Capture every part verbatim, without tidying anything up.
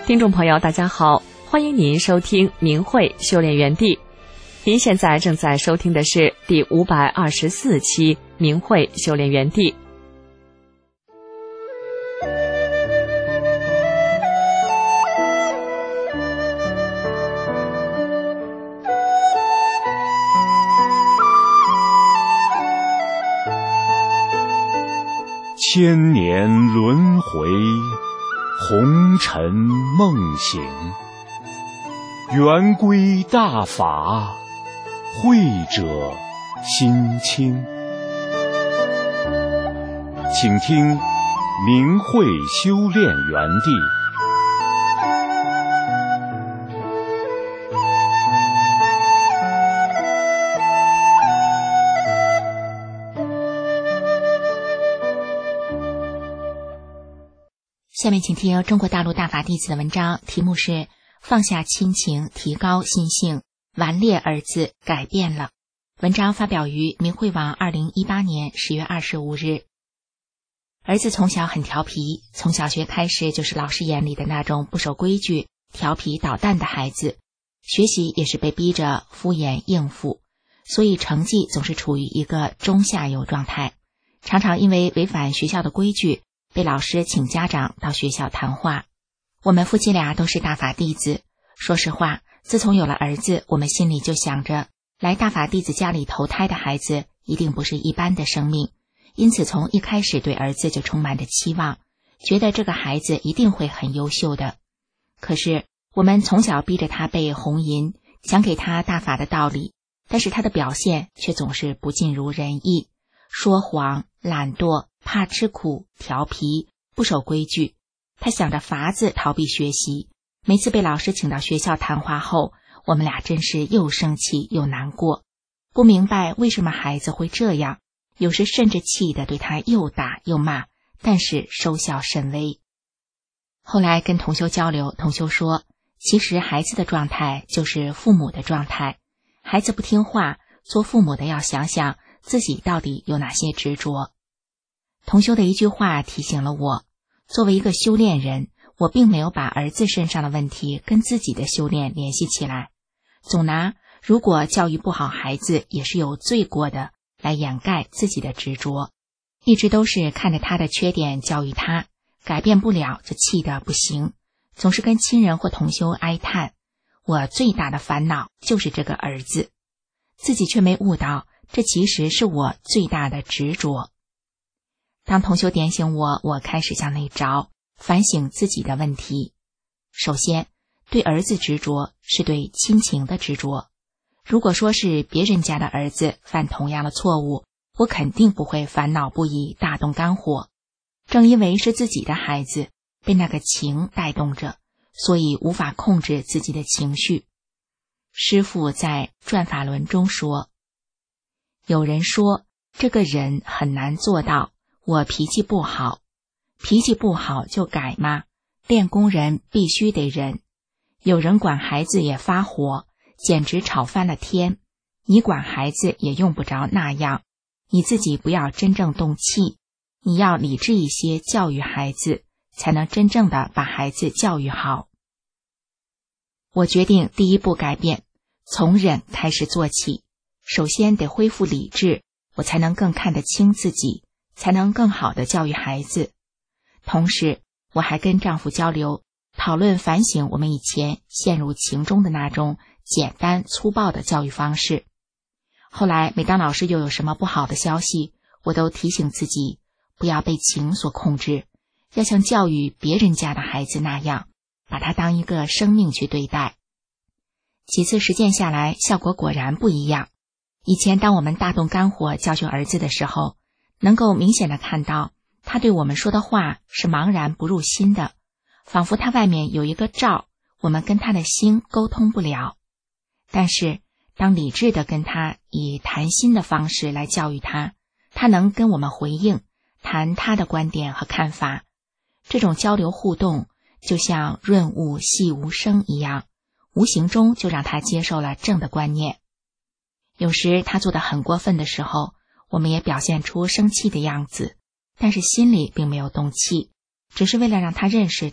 听众朋友大家好，欢迎您收听明慧修炼园地。您现在正在收听的是第五百二十四期明慧修炼园地。 千年轮回，红尘梦醒，圆规大法，慧者心清。请听明慧修炼园地。 下面请听中国大陆大法弟子的文章，题目是放下亲情，提高心性，顽劣儿子改变了。文章发表于明慧网二零一八年十月二十五日。儿子从小很调皮，从小学开始就是老师眼里的那种不守规矩、调皮捣蛋的孩子，学习也是被逼着敷衍应付，所以成绩总是处于一个中下游状态，常常因为违反学校的规矩被老师请家长到学校谈话。我们夫妻俩都是大法弟子，说实话，自从有了儿子，我们心里就想着，来大法弟子家里投胎的孩子一定不是一般的生命，因此从一开始对儿子就充满着期望，觉得这个孩子一定会很优秀的。可是我们从小逼着他背红吟，讲给他大法的道理，但是他的表现却总是不尽如人意，说谎、懒惰、怕吃苦、调皮、不守规矩。他想着法子逃避学习，每次被老师请到学校谈话后，我们俩真是又生气又难过，不明白为什么孩子会这样，有时甚至气得对他又打又骂，但是收效甚微。后来跟同修交流，同修说，其实孩子的状态就是父母的状态，孩子不听话，做父母的要想想自己到底有哪些执着。同修的一句话提醒了我，作为一个修炼人，我并没有把儿子身上的问题跟自己的修炼联系起来，总拿如果教育不好孩子也是有罪过的来掩盖自己的执着，一直都是看着他的缺点教育他，改变不了就气得不行，总是跟亲人或同修哀叹，我最大的烦恼就是这个儿子，自己却没悟到这其实是我最大的执着。当同修点醒我，我开始向内找，反省自己的问题。首先，对儿子执着是对亲情的执着。如果说是别人家的儿子犯同样的错误，我肯定不会烦恼不已，大动肝火。正因为是自己的孩子，被那个情带动着，所以无法控制自己的情绪。师父在转法轮中说，有人说这个人很难做到，我脾气不好，脾气不好就改吗？练功人必须得忍。有人管孩子也发火，简直吵翻了天。你管孩子也用不着那样，你自己不要真正动气，你要理智一些教育孩子，才能真正的把孩子教育好。我决定第一步改变，从忍开始做起。首先得恢复理智，我才能更看得清自己，才能更好的教育孩子。同时，我还跟丈夫交流，讨论反省我们以前陷入情中的那种简单粗暴的教育方式。后来，每当老师又有什么不好的消息，我都提醒自己，不要被情所控制，要像教育别人家的孩子那样，把他当一个生命去对待。几次实践下来，效果果然不一样。以前当我们大动肝火教训儿子的时候，能够明显的看到他对我们说的话是茫然不入心的，仿佛他外面有一个罩，我们跟他的心沟通不了。但是当理智的跟他以谈心的方式来教育他，他能跟我们回应，谈他的观点和看法。这种交流互动就像润物细无声一样，无形中就让他接受了正的观念。有时他做得很过分的时候，我们也表现出生气的样子，但是心里并没有动气，只是为了让他认识到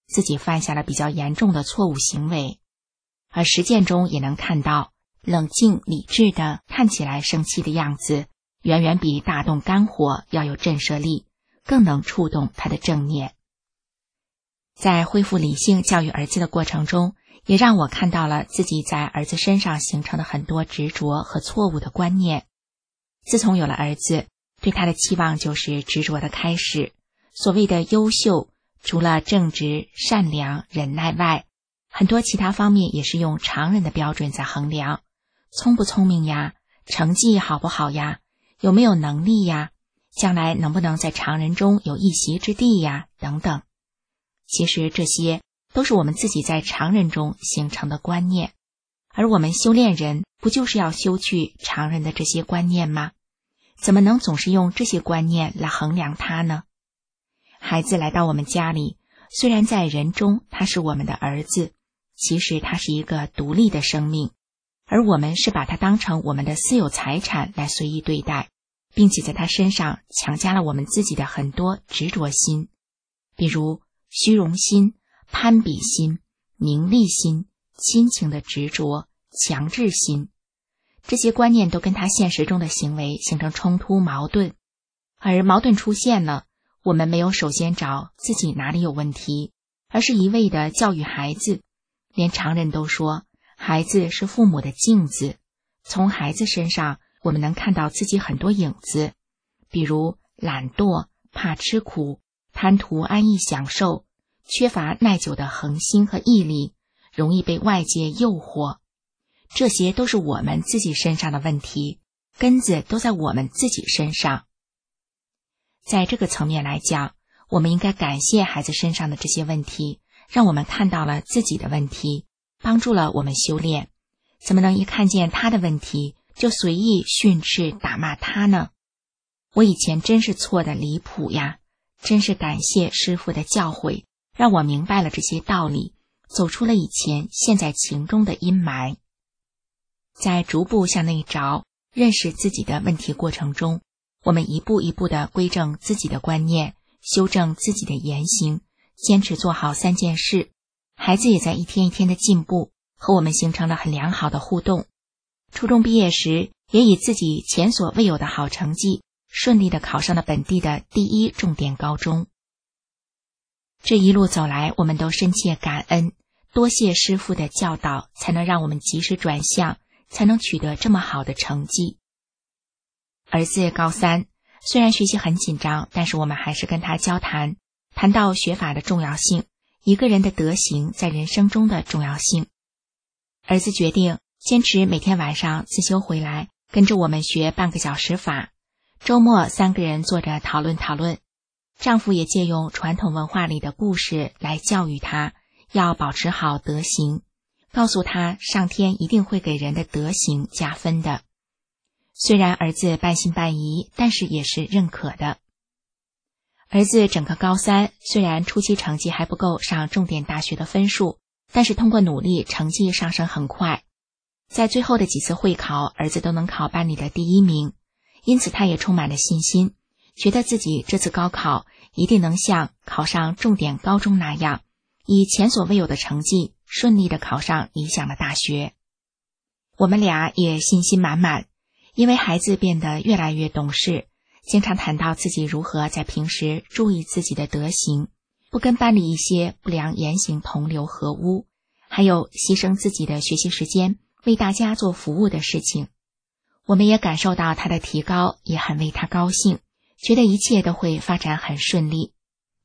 自己犯下了比较严重的错误行为。而实践中也能看到，冷静理智的看起来生气的样子，远远比大动肝火要有震慑力，更能触动他的正念。在恢复理性教育儿子的过程中，也让我看到了自己在儿子身上形成的很多执着和错误的观念。自从有了儿子，对他的期望就是执着的开始。所谓的优秀，除了正直、善良、忍耐外，很多其他方面也是用常人的标准在衡量，聪不聪明呀，成绩好不好呀，有没有能力呀，将来能不能在常人中有一席之地呀，等等。其实这些都是我们自己在常人中形成的观念，而我们修炼人不就是要修去常人的这些观念吗？怎么能总是用这些观念来衡量他呢？孩子来到我们家里，虽然在人中他是我们的儿子，其实他是一个独立的生命，而我们是把他当成我们的私有财产来随意对待，并且在他身上强加了我们自己的很多执着心，比如虚荣心、攀比心、名利心、亲情的执着、强制心，这些观念都跟他现实中的行为形成冲突矛盾。而矛盾出现了，我们没有首先找自己哪里有问题，而是一味地教育孩子。连常人都说，孩子是父母的镜子，从孩子身上我们能看到自己很多影子，比如懒惰、怕吃苦、贪图安逸享受、缺乏耐久的恒心和毅力，容易被外界诱惑。这些都是我们自己身上的问题，根子都在我们自己身上。在这个层面来讲，我们应该感谢孩子身上的这些问题，让我们看到了自己的问题，帮助了我们修炼。怎么能一看见他的问题就随意训斥打骂他呢？我以前真是错的离谱呀，真是感谢师父的教诲，让我明白了这些道理，走出了以前陷在情中的阴霾。在逐步向内着，认识自己的问题过程中，我们一步一步地归正自己的观念，修正自己的言行，坚持做好三件事。孩子也在一天一天的进步，和我们形成了很良好的互动。初中毕业时，也以自己前所未有的好成绩，顺利地考上了本地的第一重点高中。这一路走来，我们都深切感恩，多谢师父的教导，才能让我们及时转向，才能取得这么好的成绩。儿子高三，虽然学习很紧张，但是我们还是跟他交谈，谈到学法的重要性，一个人的德行在人生中的重要性。儿子决定坚持每天晚上自修回来，跟着我们学半个小时法，周末三个人坐着讨论讨论。丈夫也借用传统文化里的故事来教育他，要保持好德行，告诉他上天一定会给人的德行加分的。虽然儿子半信半疑，但是也是认可的。儿子整个高三，虽然初期成绩还不够上重点大学的分数，但是通过努力，成绩上升很快。在最后的几次会考，儿子都能考班里的第一名，因此他也充满了信心，觉得自己这次高考一定能像考上重点高中那样，以前所未有的成绩顺利地考上理想的大学。我们俩也信心满满，因为孩子变得越来越懂事，经常谈到自己如何在平时注意自己的德行，不跟班里一些不良言行同流合污，还有牺牲自己的学习时间为大家做服务的事情。我们也感受到他的提高，也很为他高兴，觉得一切都会发展很顺利。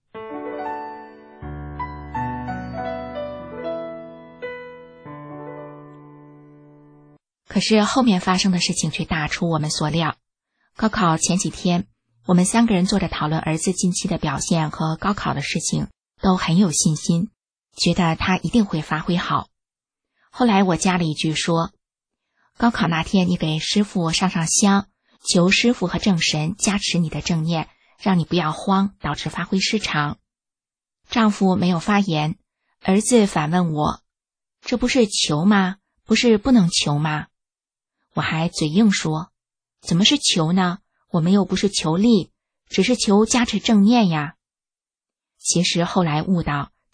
可是后面发生的事情却大出我们所料。高考前几天，我们三个人坐着讨论儿子近期的表现和高考的事情，都很有信心，觉得他一定会发挥好。后来我加了一句说，高考那天你给师父上上香，求师父和正神加持你的正念，让你不要慌，导致发挥失常。丈夫没有发言，儿子反问我，这不是求吗？不是不能求吗？我还嘴硬说，怎么是求呢？我们又不是求利，只是求加持正念呀。其实后来悟到，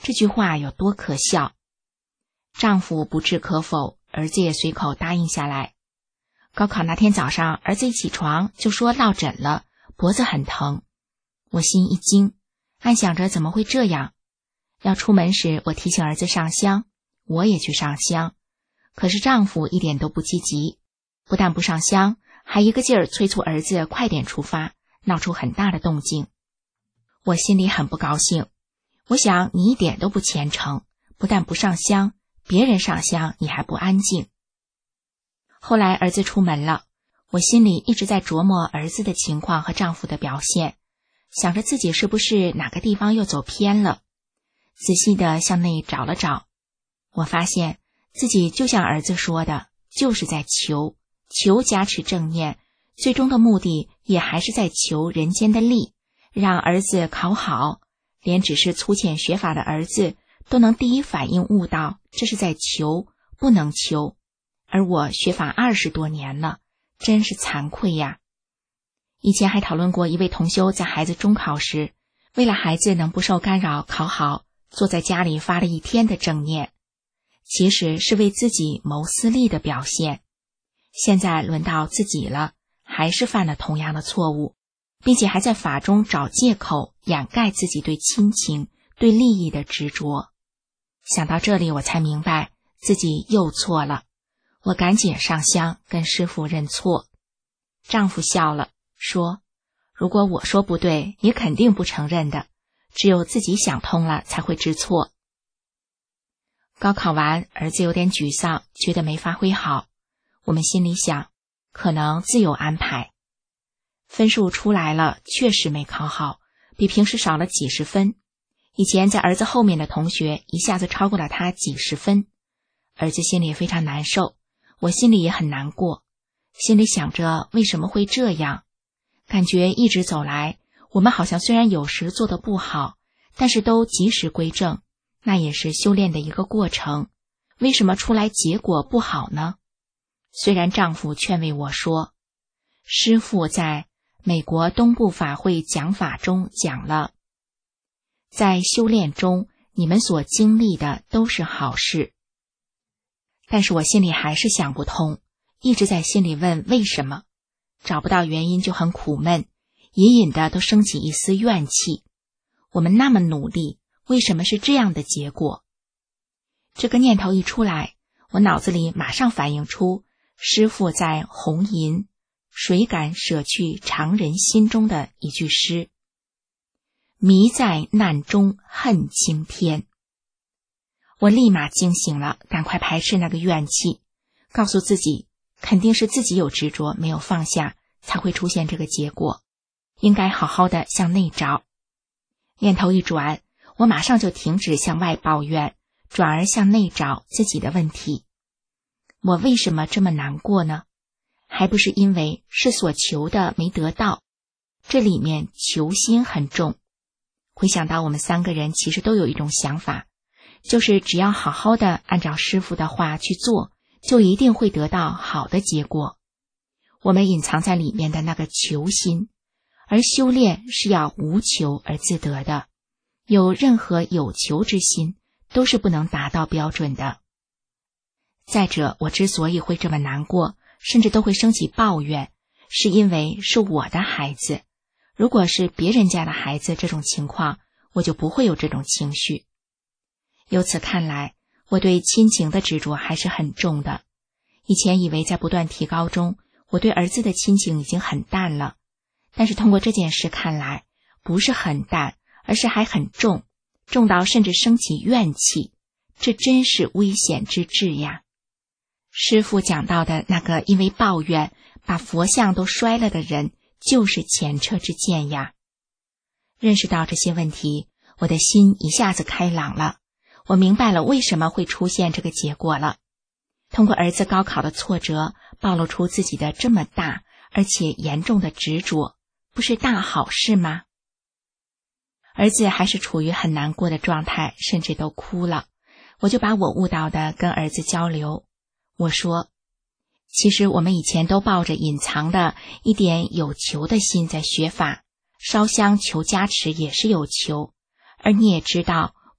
这句话有多可笑？丈夫不置可否，儿子也随口答应下来。高考那天早上，儿子一起床就说落枕了，脖子很疼。我心一惊，暗想着怎么会这样。要出门时，我提醒儿子上香，我也去上香。可是丈夫一点都不积极，不但不上香，还一个劲儿催促儿子快点出发，闹出很大的动静。我心里很不高兴，我想你一点都不虔诚，不但不上香，别人上香你还不安静。后来儿子出门了，我心里一直在琢磨儿子的情况和丈夫的表现，想着自己是不是哪个地方又走偏了，仔细地向内找了找。我发现自己就像儿子说的，就是在求，求加持正念，最终的目的也还是在求人间的利，让儿子考好，连只是粗浅学法的儿子都能第一反应悟到这是在求，不能求。而我学法二十多年了，真是惭愧呀。以前还讨论过一位同修在孩子中考时，为了孩子能不受干扰考好，坐在家里发了一天的正念，其实是为自己谋私利的表现。现在轮到自己了，还是犯了同样的错误，并且还在法中找借口掩盖自己对亲情、对利益的执着。想到这里，我才明白自己又错了。我赶紧上香跟师父认错。丈夫笑了，说：如果我说不对，你肯定不承认的，只有自己想通了才会知错。高考完，儿子有点沮丧，觉得没发挥好。我们心里想，可能自有安排。分数出来了，确实没考好，比平时少了几十分。以前在儿子后面的同学一下子超过了他几十分，儿子心里非常难受，我心里也很难过，心里想着为什么会这样。感觉一直走来，我们好像虽然有时做得不好，但是都及时归正，那也是修炼的一个过程，为什么出来结果不好呢？虽然丈夫劝慰我说，师父在美国东部法会讲法中讲了，在修炼中你们所经历的都是好事。但是我心里还是想不通，一直在心里问为什么，找不到原因就很苦闷，隐隐的都升起一丝怨气。我们那么努力，为什么是这样的结果？这个念头一出来，我脑子里马上反映出师父在红吟谁敢舍去常人心中的一句诗：迷在难中恨青天。我立马惊醒了，赶快排斥那个怨气，告诉自己肯定是自己有执着没有放下，才会出现这个结果，应该好好的向内找。念头一转，我马上就停止向外抱怨，转而向内找自己的问题。我为什么这么难过呢？还不是因为是所求的没得到，这里面求心很重。回想到我们三个人其实都有一种想法，就是只要好好的按照师父的话去做，就一定会得到好的结果。我们隐藏在里面的那个求心，而修炼是要无求而自得的，有任何有求之心都是不能达到标准的。再者，我之所以会这么难过，甚至都会升起抱怨，是因为是我的孩子。如果是别人家的孩子，这种情况我就不会有这种情绪。由此看来，我对亲情的执着还是很重的。以前以为在不断提高中，我对儿子的亲情已经很淡了，但是通过这件事看来，不是很淡，而是还很重，重到甚至升起怨气，这真是危险之至呀。师父讲到的那个因为抱怨把佛像都摔了的人，就是前车之鉴呀。认识到这些问题，我的心一下子开朗了，我明白了为什么会出现这个结果了。通过儿子高考的挫折，暴露出自己的这么大而且严重的执着，不是大好事吗？儿子还是处于很难过的状态，甚至都哭了。我就把我悟到的跟儿子交流，我说，其实我们以前都抱着隐藏的一点有求的心在学法，烧香求加持也是有求，而你也知道，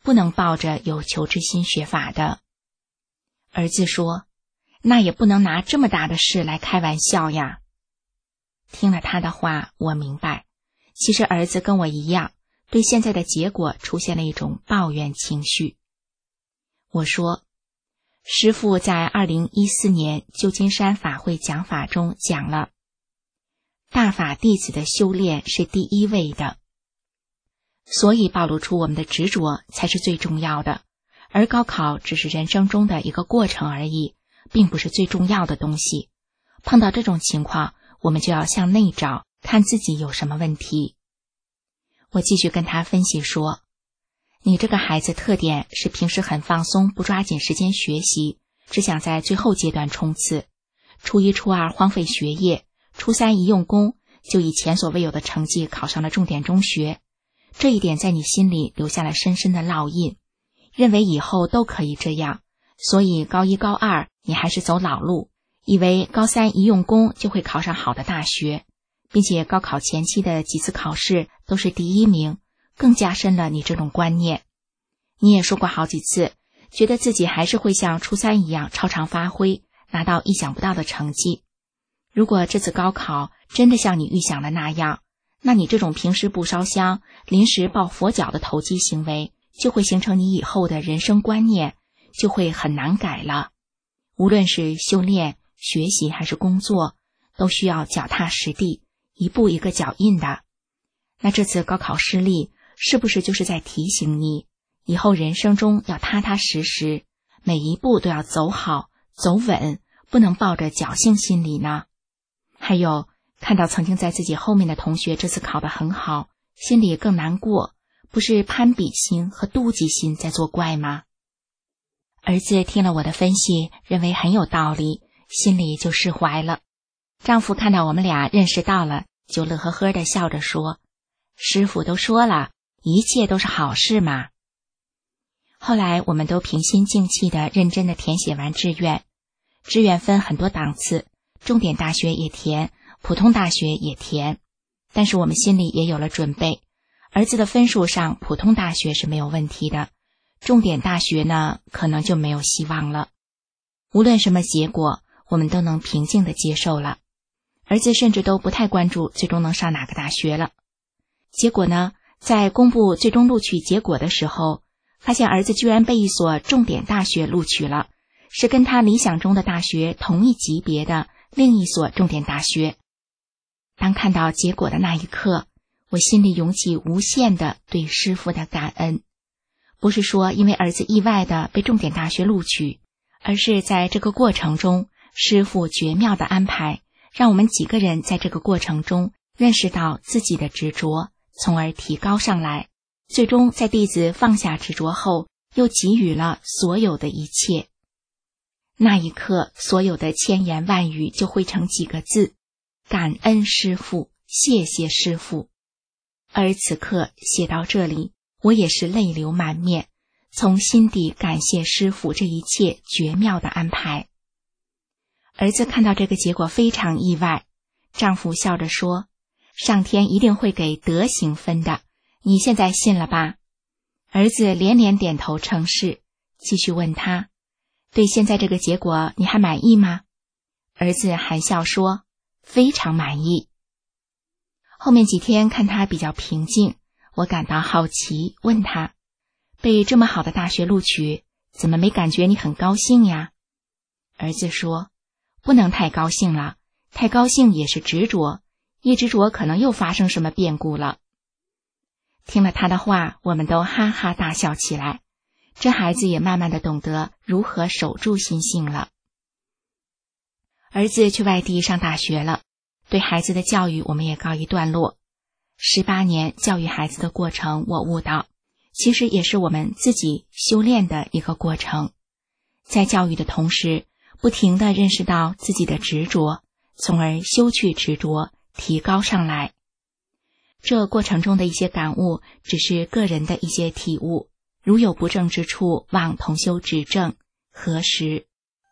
不能抱着有求之心学法的。儿子说，那也不能拿这么大的事来开玩笑呀。听了他的话，我明白，其实儿子跟我一样，对现在的结果出现了一种抱怨情绪。我说，师父在二零一四年旧金山法会讲法中讲了，大法弟子的修炼是第一位的，所以暴露出我们的执着才是最重要的，而高考只是人生中的一个过程而已，并不是最重要的东西。碰到这种情况，我们就要向内找，看自己有什么问题。我继续跟他分析说，你这个孩子特点是平时很放松，不抓紧时间学习，只想在最后阶段冲刺。初一初二荒废学业，初三一用功，就以前所未有的成绩考上了重点中学。这一点在你心里留下了深深的烙印，认为以后都可以这样，所以高一高二你还是走老路，以为高三一用功就会考上好的大学，并且高考前期的几次考试都是第一名，更加深了你这种观念。你也说过好几次，觉得自己还是会像初三一样超常发挥，拿到意想不到的成绩。如果这次高考真的像你预想的那样，那你这种平时不烧香，临时抱佛脚的投机行为，就会形成你以后的人生观念，就会很难改了。无论是修炼、学习还是工作，都需要脚踏实地，一步一个脚印的。那这次高考失利，是不是就是在提醒你，以后人生中要踏踏实实，每一步都要走好、走稳，不能抱着侥幸心理呢？还有，看到曾经在自己后面的同学这次考得很好，心里更难过，不是攀比心和妒忌心在作怪吗？儿子听了我的分析，认为很有道理，心里就释怀了。丈夫看到我们俩认识到了，就乐呵呵地笑着说，师父都说了，一切都是好事嘛。后来我们都平心静气地认真地填写完志愿。志愿分很多档次，重点大学也填，普通大学也填，但是我们心里也有了准备，儿子的分数上普通大学是没有问题的，重点大学呢，可能就没有希望了。无论什么结果，我们都能平静地接受了。儿子甚至都不太关注最终能上哪个大学了。结果呢，在公布最终录取结果的时候，发现儿子居然被一所重点大学录取了，是跟他理想中的大学同一级别的另一所重点大学。当看到结果的那一刻，我心里涌起无限的对师父的感恩。不是说因为儿子意外的被重点大学录取，而是在这个过程中，师父绝妙的安排，让我们几个人在这个过程中认识到自己的执着，从而提高上来，最终在弟子放下执着后，又给予了所有的一切。那一刻，所有的千言万语就汇成几个字：感恩师父，谢谢师父。而此刻写到这里，我也是泪流满面，从心底感谢师父这一切绝妙的安排。儿子看到这个结果非常意外，丈夫笑着说，上天一定会给德行分的，你现在信了吧？儿子连连点头称是，继续问他，对现在这个结果你还满意吗？儿子含笑说，非常满意。后面几天看他比较平静，我感到好奇，问他，被这么好的大学录取，怎么没感觉你很高兴呀？儿子说，不能太高兴了，太高兴也是执着，一执着可能又发生什么变故了。听了他的话，我们都哈哈大笑起来，这孩子也慢慢的懂得如何守住心性了。儿子去外地上大学了，对孩子的教育我们也告一段落。十八年教育孩子的过程，我悟到，其实也是我们自己修炼的一个过程。在教育的同时，不停地认识到自己的执着，从而修去执着，提高上来。这过程中的一些感悟，只是个人的一些体悟，如有不正之处，望同修指正，核实。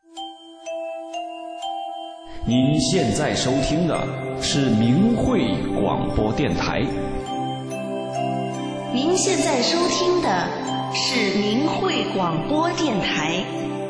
您现在收听的是明慧广播电台。 您现在收听的是明慧广播电台。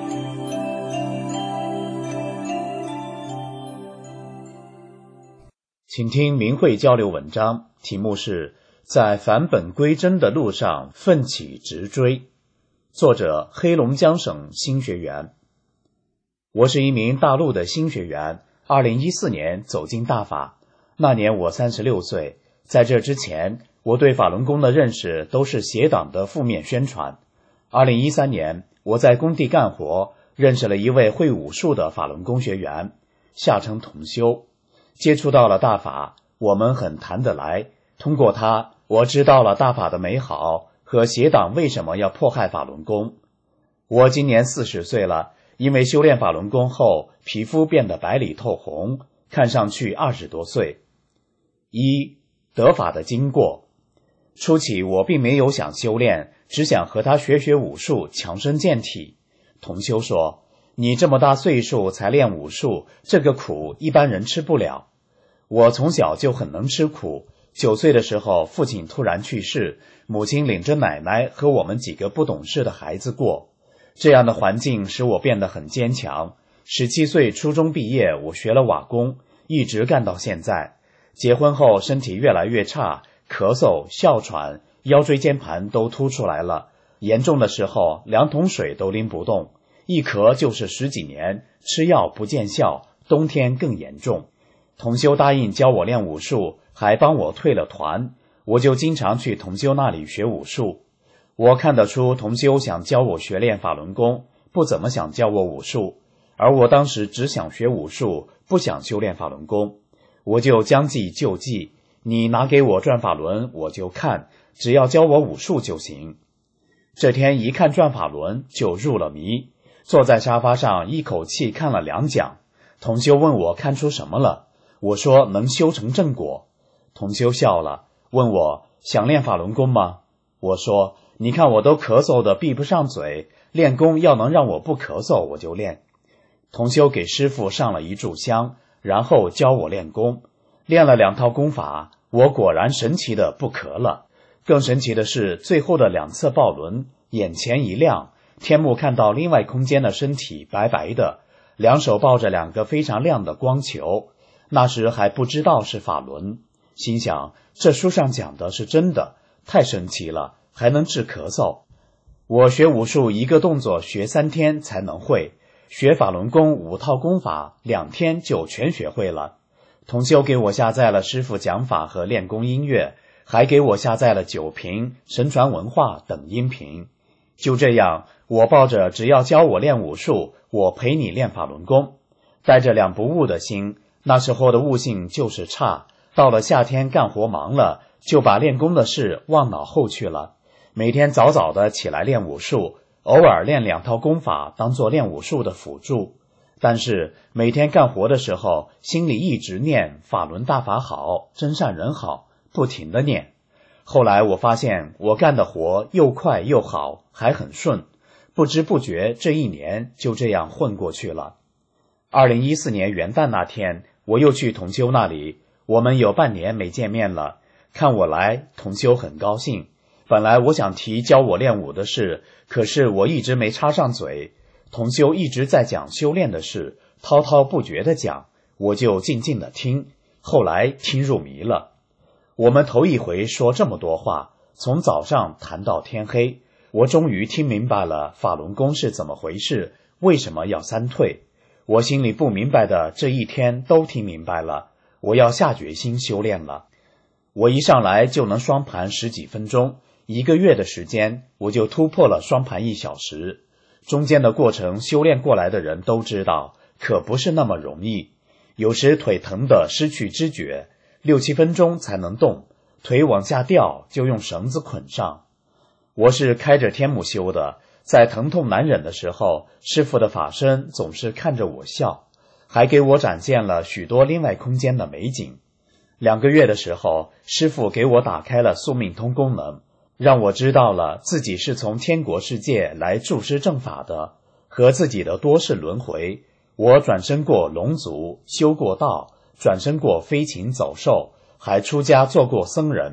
请听明慧交流文章，题目是在返本归真的路上奋起直追，作者黑龙江省新学员。我是一名大陆的新学员，二零一四年走进大法，那年我三十六岁。在这之前，我对法轮功的认识都是邪党的负面宣传。二零一三年，我在工地干活，认识了一位会武术的法轮功学员，下称同修。接触到了大法，我们很谈得来。通过他，我知道了大法的美好和邪党为什么要迫害法轮功。我今年四十岁了，因为修炼法轮功后，皮肤变得白里透红，看上去二十多岁。一、得法的经过。初期我并没有想修炼，只想和他学学武术，强身健体。同修说，你这么大岁数才练武术，这个苦一般人吃不了。我从小就很能吃苦，九岁的时候父亲突然去世，母亲领着奶奶和我们几个不懂事的孩子过。这样的环境使我变得很坚强。十七岁初中毕业，我学了瓦工，一直干到现在。结婚后身体越来越差，咳嗽、哮喘，腰椎间盘都凸出来了，严重的时候两桶水都拎不动，一咳就是十几年，吃药不见效，冬天更严重。同修答应教我练武术，还帮我退了团，我就经常去同修那里学武术。我看得出同修想教我学练法轮功，不怎么想教我武术，而我当时只想学武术，不想修炼法轮功。我就将计就计，你拿给我转法轮我就看，只要教我武术就行。这天一看转法轮就入了迷，坐在沙发上一口气看了两讲。同修问我看出什么了，我说能修成正果。同修笑了，问我想练法轮功吗？我说你看我都咳嗽的闭不上嘴，练功要能让我不咳嗽我就练。同修给师父上了一炷香，然后教我练功。练了两套功法，我果然神奇的不咳了。更神奇的是最后的两次抱轮，眼前一亮，天幕看到另外空间的身体白白的，两手抱着两个非常亮的光球。那时还不知道是法轮，心想这书上讲的是真的，太神奇了，还能治咳嗽。我学武术一个动作学三天才能会，学法轮功五套功法两天就全学会了。同修给我下载了师父讲法和练功音乐，还给我下载了酒瓶、神传文化等音频。就这样，我抱着只要教我练武术，我陪你练法轮功，带着两不误的心。那时候的悟性就是差，到了夏天干活忙了，就把练功的事忘脑后去了。每天早早的起来练武术，偶尔练两套功法当做练武术的辅助。但是每天干活的时候，心里一直念法轮大法好，真善人好，不停的念。后来我发现我干的活又快又好，还很顺，不知不觉这一年就这样混过去了。二零一四年元旦那天，我又去同修那里，我们有半年没见面了。看我来，同修很高兴。本来我想提教我练武的事，可是我一直没插上嘴。同修一直在讲修炼的事，滔滔不绝地讲，我就静静地听，后来听入迷了。我们头一回说这么多话，从早上谈到天黑，我终于听明白了法轮功是怎么回事，为什么要三退。我心里不明白的这一天都听明白了，我要下决心修炼了。我一上来就能双盘十几分钟，一个月的时间我就突破了双盘一小时。中间的过程修炼过来的人都知道，可不是那么容易。有时腿疼得失去知觉，六七分钟才能动，腿往下掉就用绳子捆上。我是开着天幕修的，在疼痛难忍的时候，师父的法身总是看着我笑，还给我展现了许多另外空间的美景。两个月的时候，师父给我打开了宿命通功能，让我知道了自己是从天国世界来助师正法的，和自己的多世轮回。我转生过龙族，修过道，转生过飞禽走兽，还出家做过僧人。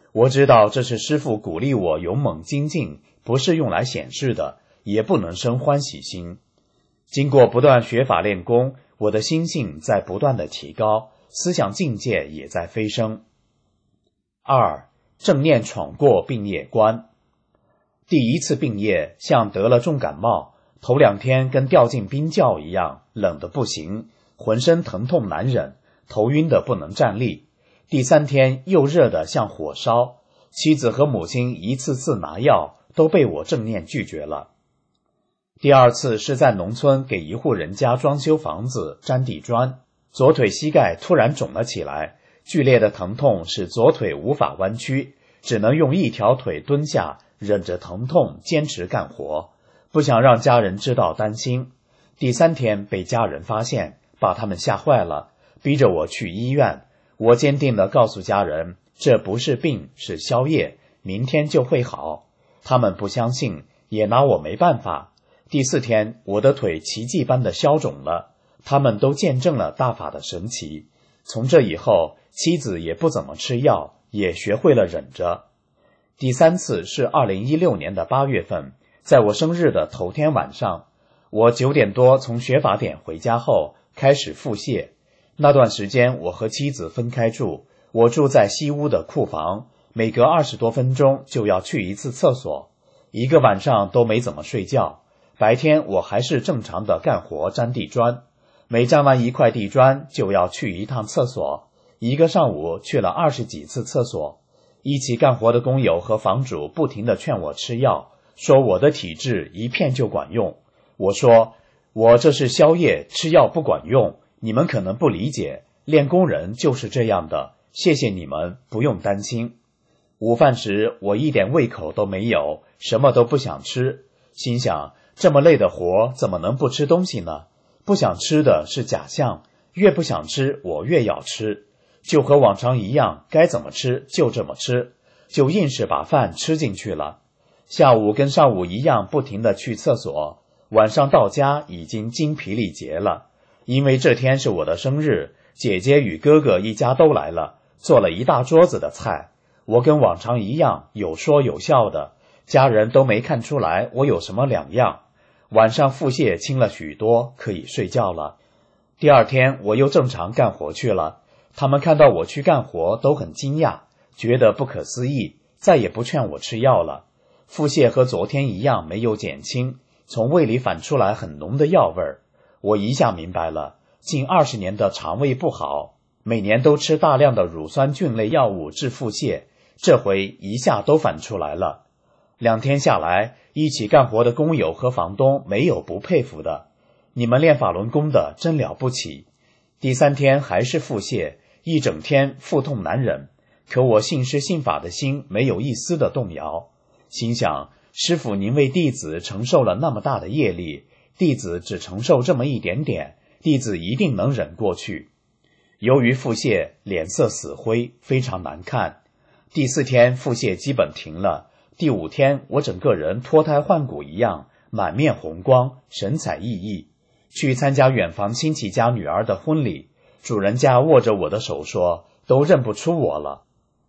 我知道这是师父鼓励我勇猛精进，不是用来显示的，也不能生欢喜心。经过不断学法练功，我的心性在不断的提高，思想境界也在飞升。二、正念闯过病业关。第一次病业像得了重感冒，头两天跟掉进冰窖一样，冷得不行，浑身疼痛难忍，头晕得不能站立。第三天又热得像火烧，妻子和母亲一次次拿药，都被我正念拒绝了。第二次是在农村给一户人家装修房子粘地砖，左腿膝盖突然肿了起来，剧烈的疼痛使左腿无法弯曲，只能用一条腿蹲下，忍着疼痛坚持干活，不想让家人知道担心。第三天被家人发现，把他们吓坏了，逼着我去医院。我坚定地告诉家人，这不是病，是宵夜，明天就会好。他们不相信，也拿我没办法。第四天，我的腿奇迹般的消肿了，他们都见证了大法的神奇。从这以后，妻子也不怎么吃药，也学会了忍着。第三次是二零一六年的八月份，在我生日的头天晚上，我九点多从学法点回家后开始腹泻。那段时间我和妻子分开住，我住在西屋的库房，每隔二十多分钟就要去一次厕所，一个晚上都没怎么睡觉。白天我还是正常的干活粘地砖，每粘完一块地砖就要去一趟厕所，一个上午去了二十几次厕所。一起干活的工友和房主不停地劝我吃药，说我的体质一片就管用。我说我这是宵夜，吃药不管用，你们可能不理解，练功人就是这样的，谢谢你们，不用担心。午饭时我一点胃口都没有，什么都不想吃，心想这么累的活怎么能不吃东西呢？不想吃的是假象，越不想吃我越要吃，就和往常一样，该怎么吃就这么吃，就硬是把饭吃进去了。下午跟上午一样不停地去厕所，晚上到家已经精疲力竭了。因为这天是我的生日，姐姐与哥哥一家都来了，做了一大桌子的菜。我跟往常一样有说有笑的，家人都没看出来我有什么两样。晚上腹泻轻了许多，可以睡觉了。第二天我又正常干活去了，他们看到我去干活都很惊讶，觉得不可思议，再也不劝我吃药了。腹泻和昨天一样没有减轻，从胃里反出来很浓的药味儿。我一下明白了，近二十年的肠胃不好，每年都吃大量的乳酸菌类药物治腹泻，这回一下都反出来了。两天下来，一起干活的工友和房东没有不佩服的，你们练法轮功的真了不起。第三天还是腹泻，一整天腹痛难忍，可我信师信法的心没有一丝的动摇，心想师父您为弟子承受了那么大的业力，弟子只承受这么一点点，弟子一定能忍过去。由于腹泻，脸色死灰，非常难看。第四天腹泻基本停了，第五天我整个人脱胎换骨一样，满面红光，神采奕奕。去参加远房亲戚家女儿的婚礼，主人家握着我的手说，都认不出我了。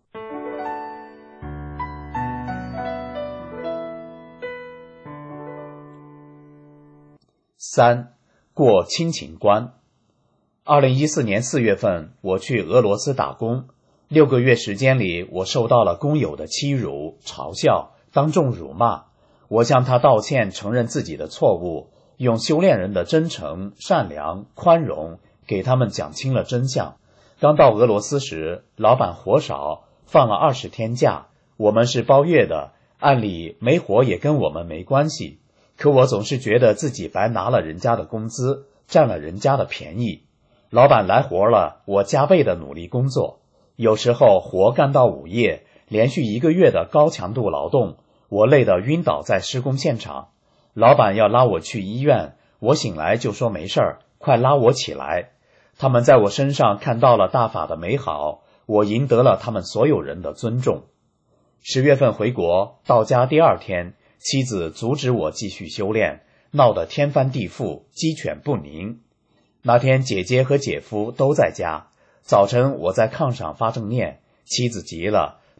三、过亲情关。二零一四年四月份，我去俄罗斯打工，六个月时间里，我受到了工友的欺辱、嘲笑，当众辱骂。我向他道歉，承认自己的错误，用修炼人的真诚、善良、宽容，给他们讲清了真相。刚到俄罗斯时，老板活少，放了二十天假，我们是包月的，按理没活也跟我们没关系。可我总是觉得自己白拿了人家的工资，占了人家的便宜。老板来活了，我加倍的努力工作，有时候活干到午夜，连续一个月的高强度劳动，我累得晕倒在施工现场。老板要拉我去医院，我醒来就说没事儿，快拉我起来。他们在我身上看到了大法的美好，我赢得了他们所有人的尊重。十月份回国，到家第二天，妻子阻止我继续修炼，闹得天翻地覆，鸡犬不宁。那天姐姐和姐夫都在家，早晨我在炕上发正念，妻子急了，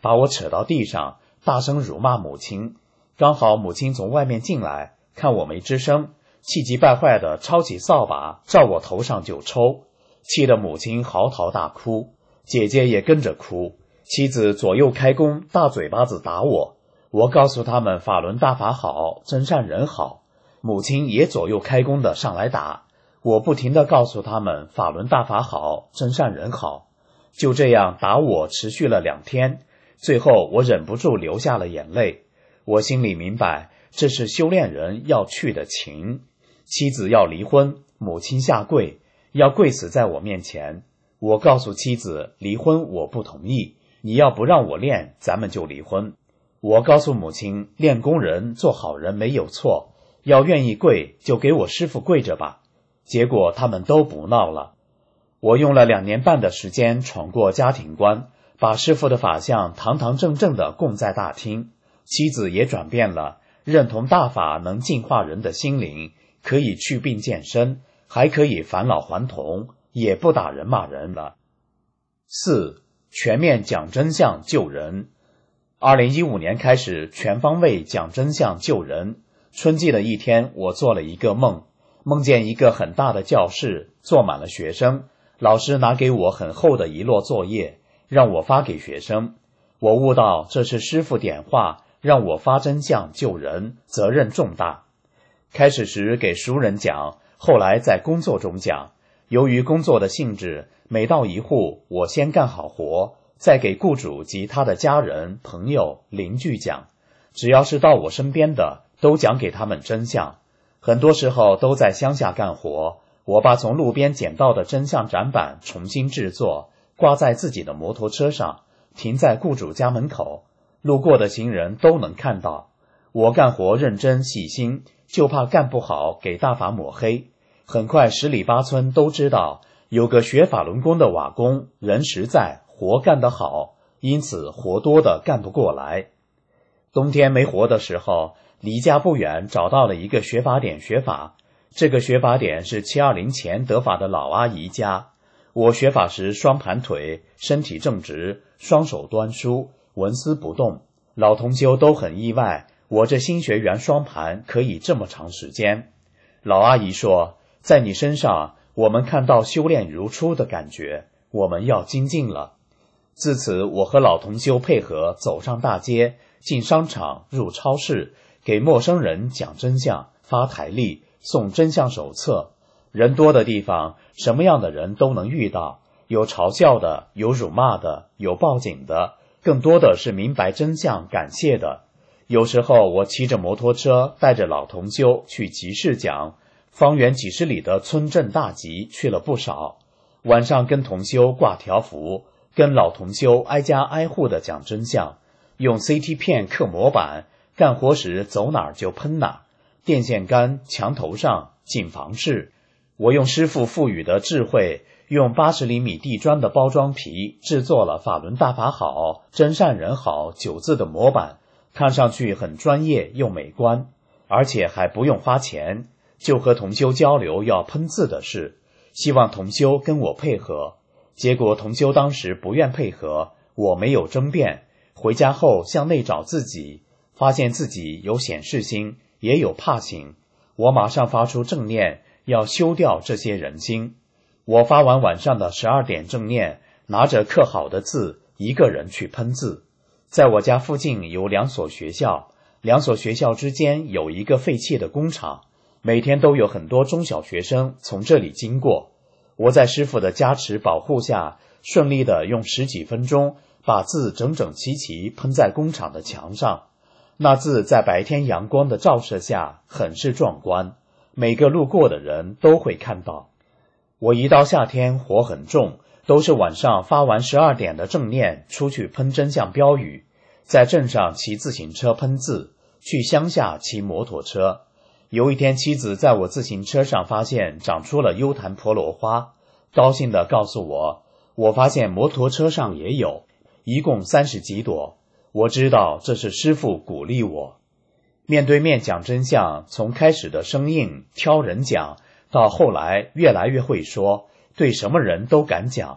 把我扯到地上，大声辱骂母亲。刚好母亲从外面进来，看我没吱声，气急败坏地抄起扫把照我头上就抽，气得母亲嚎啕大哭，姐姐也跟着哭。妻子左右开弓，大嘴巴子打我。我告诉他们法轮大法好，真善人好。母亲也左右开弓的上来打，我不停地告诉他们法轮大法好，真善人好。就这样打我持续了两天，最后我忍不住流下了眼泪。我心里明白，这是修炼人要去的情。妻子要离婚，母亲下跪，要跪死在我面前。我告诉妻子，离婚我不同意，你要不让我练，咱们就离婚。我告诉母亲，练功人做好人没有错，要愿意跪就给我师父跪着吧。结果他们都不闹了。我用了两年半的时间闯过家庭关，把师父的法相堂堂正正地供在大厅。妻子也转变了，认同大法能净化人的心灵，可以去病健身，还可以返老还童，也不打人骂人了。四、全面讲真相救人。二零一五年开始全方位讲真相救人。春季的一天，我做了一个梦，梦见一个很大的教室，坐满了学生，老师拿给我很厚的一摞作业，让我发给学生。我悟到这是师父点化，让我发真相救人，责任重大。开始时给熟人讲，后来在工作中讲。由于工作的性质，每到一户，我先干好活，再给雇主及他的家人、朋友、邻居讲。只要是到我身边的，都讲给他们真相。很多时候都在乡下干活，我把从路边捡到的真相展板重新制作，挂在自己的摩托车上，停在雇主家门口，路过的行人都能看到。我干活认真细心，就怕干不好给大法抹黑。很快十里八村都知道有个学法轮功的瓦工，人实在，活干得好，因此活多的干不过来。冬天没活的时候，离家不远找到了一个学法点学法。这个学法点是七二零前得法的老阿姨家。我学法时双盘腿，身体正直，双手端书，纹丝不动。老同修都很意外，我这新学员双盘可以这么长时间。老阿姨说，在你身上我们看到修炼如初的感觉，我们要精进了。自此我和老同修配合，走上大街，进商场，入超市，给陌生人讲真相，发台历，送真相手册。人多的地方，什么样的人都能遇到，有嘲笑的，有辱骂的，有报警的，更多的是明白真相感谢的。有时候我骑着摩托车带着老同修去集市讲，方圆几十里的村镇大集去了不少。晚上跟同修挂条幅，跟老同修挨家挨户的讲真相，用 C T 片刻模板，干活时走哪儿就喷哪儿，电线杆、墙头上、进房室。我用师父赋予的智慧，用八十厘米地砖的包装皮制作了法轮大法好，真善人好九字的模板，看上去很专业又美观，而且还不用花钱，就和同修交流要喷字的事，希望同修跟我配合。结果同修当时不愿配合，我没有争辩，回家后向内找自己，发现自己有显示心，也有怕心。我马上发出正念，要修掉这些人心。我发完晚上的十二点正念，拿着刻好的字，一个人去喷字。在我家附近有两所学校，两所学校之间有一个废弃的工厂，每天都有很多中小学生从这里经过。我在师父的加持保护下，顺利地用十几分钟把字整整齐齐喷在工厂的墙上。那字在白天阳光的照射下很是壮观，每个路过的人都会看到。我一到夏天火很重，都是晚上发完十二点的正念出去喷真相标语，在镇上骑自行车喷字，去乡下骑摩托车。有一天妻子在我自行车上发现长出了幽檀婆罗花，高兴地告诉我，我发现摩托车上也有，一共三十几朵。我知道这是师父鼓励我。面对面讲真相，从开始的生硬挑人讲，到后来越来越会说，对什么人都敢讲。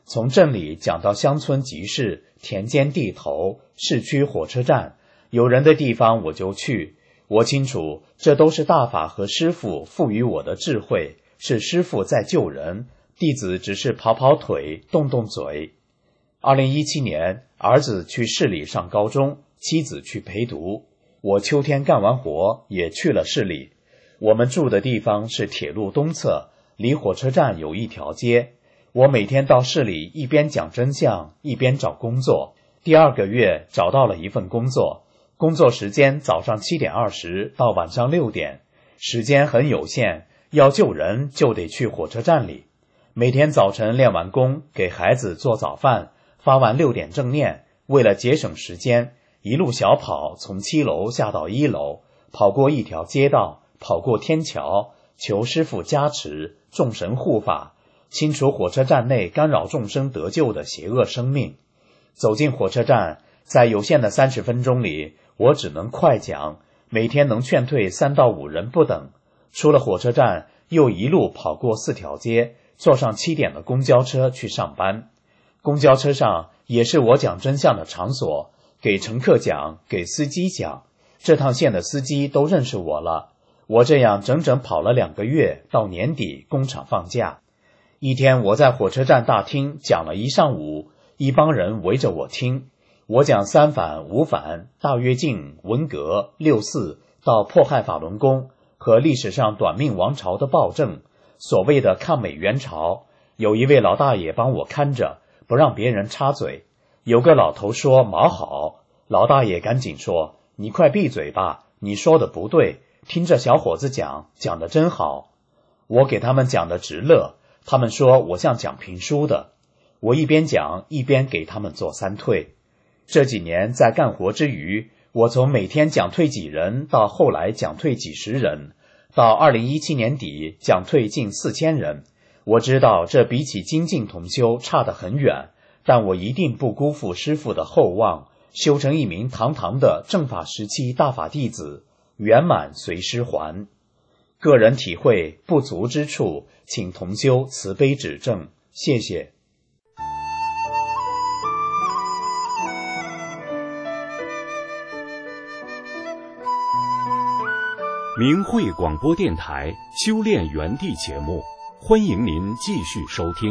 从镇里讲到乡村集市、田间地头、市区火车站，有人的地方我就去。我清楚，这都是大法和师父赋予我的智慧，是师父在救人，弟子只是跑跑腿、动动嘴。二零一七年，儿子去市里上高中，妻子去陪读。我秋天干完活也去了市里。我们住的地方是铁路东侧，离火车站有一条街。我每天到市里一边讲真相，一边找工作。第二个月找到了一份工作，工作时间早上七点二十到晚上六点，时间很有限，要救人就得去火车站里。每天早晨练完功，给孩子做早饭，发完六点正念，为了节省时间，一路小跑从七楼下到一楼，跑过一条街道，跑过天桥，求师父加持，众神护法，清除火车站内干扰众生得救的邪恶生命。走进火车站，在有限的三十分钟里，我只能快讲，每天能劝退三到五人不等。出了火车站，又一路跑过四条街，坐上七点的公交车去上班。公交车上也是我讲真相的场所，给乘客讲，给司机讲。这趟线的司机都认识我了。我这样整整跑了两个月，到年底工厂放假。一天我在火车站大厅讲了一上午，一帮人围着我听。我讲三反、五反、大跃进、文革、六四到迫害法轮功和历史上短命王朝的暴政，所谓的抗美援朝。有一位老大爷帮我看着，不让别人插嘴。有个老头说毛好，老大爷赶紧说，你快闭嘴吧，你说的不对，听着小伙子讲，讲得真好。我给他们讲的直乐，他们说我像讲评书的。我一边讲一边给他们做三退。这几年在干活之余，我从每天讲退几人到后来讲退几十人，到二零一七年底讲退近四千人。我知道这比起精进同修差得很远，但我一定不辜负师父的厚望，修成一名堂堂的正法时期大法弟子，圆满随师还。个人体会不足之处，请同修慈悲指正，谢谢。 明慧广播电台修炼园地节目，欢迎您继续收听。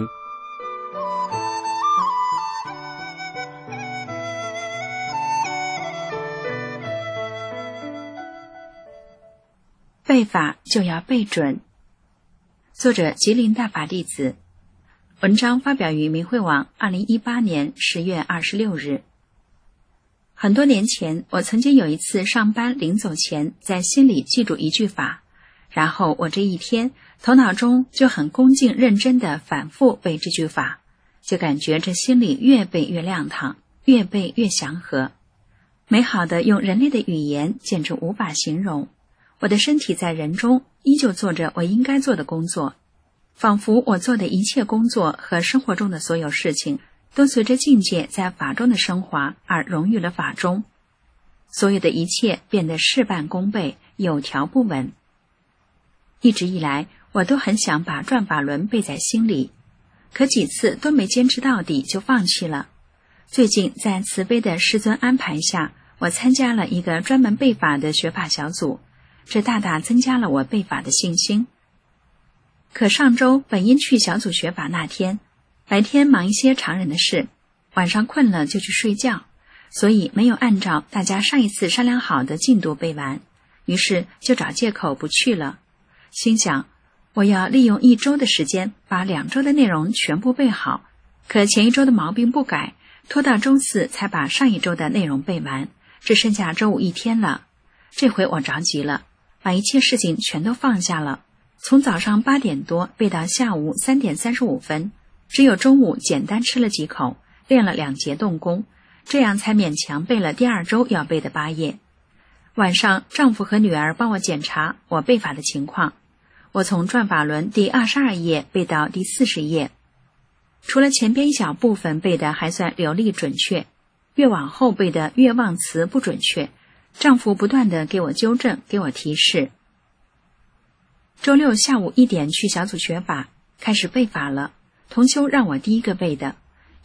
背法就要背准。作者吉林大法弟子，文章发表于明慧网二零一八年十月二十六日。很多年前，我曾经有一次上班临走前，在心里记住一句法，然后我这一天头脑中就很恭敬认真地反复背这句法，就感觉这心里越背越亮堂，越背越祥和。美好的用人类的语言简直无法形容。我的身体在人中依旧做着我应该做的工作，仿佛我做的一切工作和生活中的所有事情都随着境界在法中的升华而融于了法中，所有的一切变得事半功倍，有条不紊。一直以来，我都很想把转法轮背在心里，可几次都没坚持到底就放弃了。最近在慈悲的师尊安排下，我参加了一个专门背法的学法小组，这大大增加了我背法的信心。可上周本应去小组学法那天，白天忙一些常人的事，晚上困了就去睡觉，所以没有按照大家上一次商量好的进度背完，于是就找借口不去了。心想，我要利用一周的时间把两周的内容全部背好，可前一周的毛病不改，拖到周四才把上一周的内容背完，只剩下周五一天了。这回我着急了，把一切事情全都放下了，从早上八点多背到下午三点三十五分，只有中午简单吃了几口，练了两节动功，这样才勉强背了第二周要背的八页。晚上丈夫和女儿帮我检查我背法的情况，我从转法轮第二十二页背到第四十页，除了前边一小部分背的还算流利准确，越往后背的越忘词不准确，丈夫不断地给我纠正，给我提示。周六下午一点去小组学法，开始背法了。同修让我第一个背的，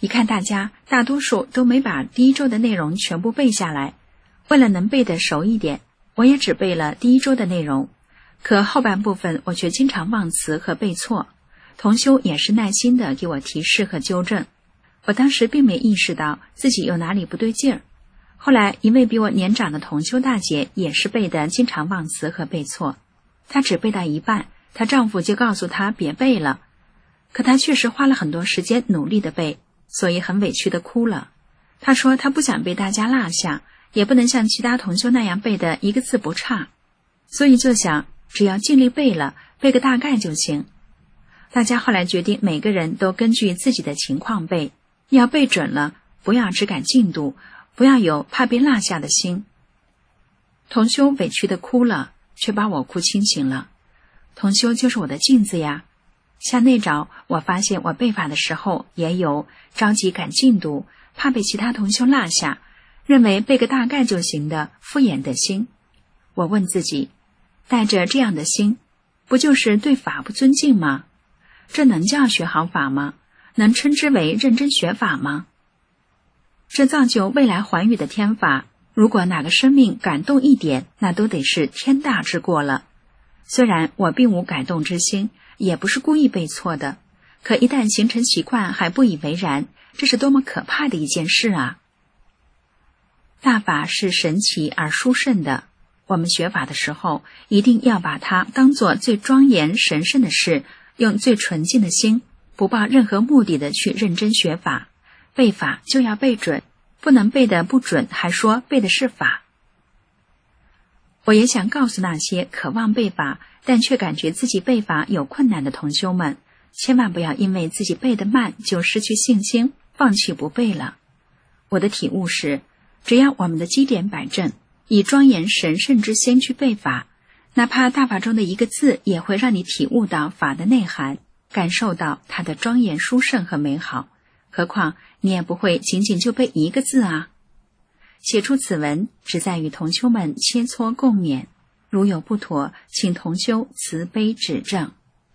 一看大家大多数都没把第一周的内容全部背下来，为了能背得熟一点，我也只背了第一周的内容，可后半部分我却经常忘词和背错，同修也是耐心地给我提示和纠正。我当时并没意识到自己有哪里不对劲儿。后来一位比我年长的同修大姐也是背得经常忘词和背错，她只背到一半，她丈夫就告诉她别背了，可她确实花了很多时间努力地背，所以很委屈地哭了。她说她不想被大家落下，也不能像其他同修那样背得一个字不差，所以就想只要尽力背了，背个大概就行。大家后来决定每个人都根据自己的情况背，要背准了，不要只赶进度，不要有怕被落下的心。同修委屈地哭了，却把我哭清醒了。同修就是我的镜子呀。像那招，我发现我背法的时候也有着急赶进度，怕被其他同修落下，认为背个大概就行的敷衍的心。我问自己，带着这样的心，不就是对法不尊敬吗？这能叫学好法吗？能称之为认真学法吗？这造就未来寰宇的天法，如果哪个生命感动一点，那都得是天大之过了。虽然我并无感动之心，也不是故意背错的，可一旦形成习惯还不以为然，这是多么可怕的一件事啊！大法是神奇而殊胜的，我们学法的时候一定要把它当作最庄严神圣的事，用最纯净的心，不抱任何目的的去认真学法。背法就要背准，不能背得不准还说背的是法。我也想告诉那些渴望背法但却感觉自己背法有困难的同修们，千万不要因为自己背得慢就失去信心，放弃不背了。我的体悟是，只要我们的基点摆正，以庄严神圣之心去背法，哪怕大法中的一个字也会让你体悟到法的内涵，感受到它的庄严殊胜和美好。何况你也不会仅仅就背一个字啊。写出此文只在与同修们切磋共勉，如有不妥，请同修慈悲指正。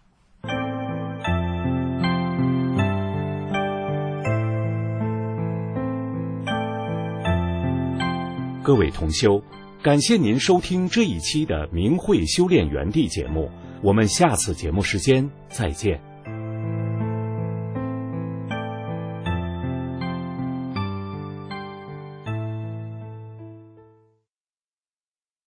各位同修，感谢您收听这一期的明慧修炼园地节目，我们下次节目时间再见。